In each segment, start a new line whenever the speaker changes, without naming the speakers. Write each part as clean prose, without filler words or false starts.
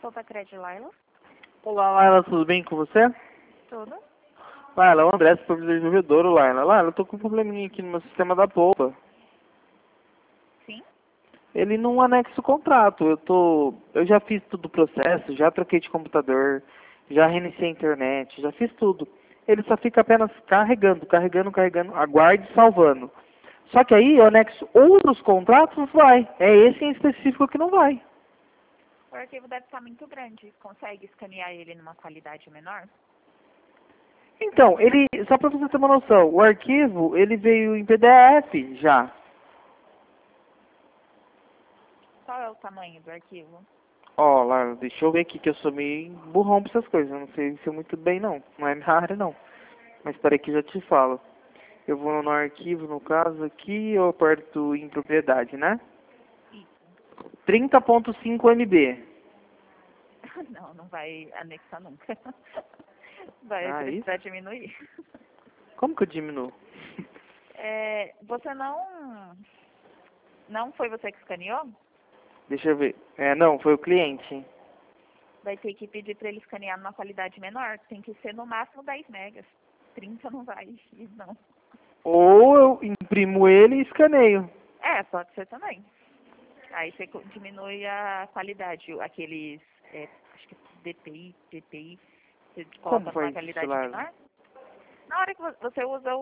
Solta Crédito, Laila.
Olá, Laila, tudo bem com você?
Tudo.
Laila, o André, supervisor desenvolvedor, Laila. Laila, eu tô com um probleminha aqui no meu sistema da polpa.
Sim.
Ele não anexa o contrato. Eu já fiz todo o processo, já troquei de computador, já reiniciei a internet, já fiz tudo. Ele só fica apenas carregando, aguarde e salvando. Só que aí eu anexo outros contratos, vai. É esse em específico que não vai.
O arquivo deve estar muito grande. Consegue escanear ele numa qualidade menor?
Então, só para você ter uma noção, o arquivo, ele veio em PDF já.
Qual é o tamanho do arquivo?
Ó, Laila, deixa eu ver aqui que eu sou meio burrão pra essas coisas. Eu não sei se eu muito bem não. Não é minha área não. Mas peraí que eu já te falo. Eu vou no arquivo, no caso aqui, eu aperto em propriedade, né?
Isso.
30.5 MB.
Não, não vai anexar nunca. Vai
Ah,
precisar
isso?
diminuir.
Como que eu diminuo?
Você não foi você que escaneou?
Deixa eu ver. Não, foi o cliente.
Vai ter que pedir para ele escanear numa qualidade menor. Tem que ser no máximo 10 megas. 30 não vai ir, não.
Ou eu imprimo ele e escaneio.
Pode ser também. Aí você diminui a qualidade. Aqueles, acho que DPI, PPI, você
Como
coloca numa
faz isso,
qualidade
Laila?
menor. Na hora que você usa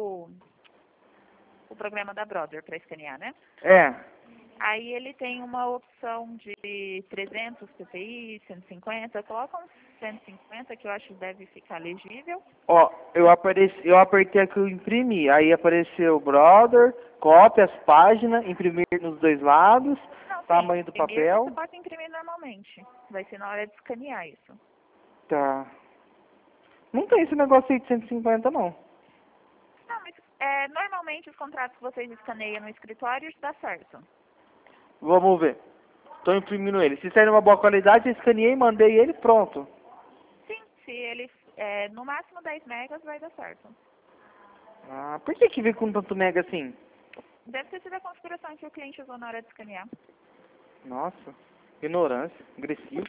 o programa da Brother para escanear, né?
É.
Aí ele tem uma opção de 300 ppi, 150. Coloca uns 150 que eu acho que deve ficar legível.
Ó, eu apertei aqui o imprimir, aí apareceu brother, cópia as páginas, imprimir nos dois lados,
Não, sim.
tamanho do
Imprimir, você
papel.
pode imprimir normalmente. Vai ser na hora de escanear isso.
Tá. Não tem esse negócio aí de 150 não.
Não, mas normalmente os contratos que vocês escaneiam no escritório dá certo.
Vamos ver. Tô imprimindo ele. Se sair numa boa qualidade, eu escaneei, mandei ele, pronto.
Sim, se ele no máximo 10 megas vai dar certo.
Ah, por que veio com tanto mega assim?
Deve ter sido a configuração que o cliente usou na hora de escanear.
Nossa, ignorância, agressivo.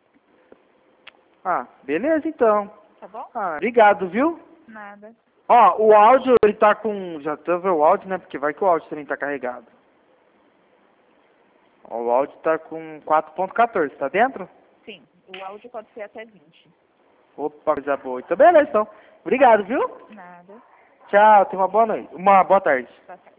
Ah, beleza então.
Tá bom?
Ah, obrigado, viu?
Nada.
Ó, o áudio, ele tá com... Já teve o áudio, né? Porque vai que o áudio também tá carregado. Ó, o áudio tá com 4.14, tá dentro?
Sim, o áudio pode ser até 20.
Opa, coisa boa. Então, beleza, então. Obrigado, viu?
Nada.
Tchau, tenha uma boa noite. Uma boa tarde.
Tá certo.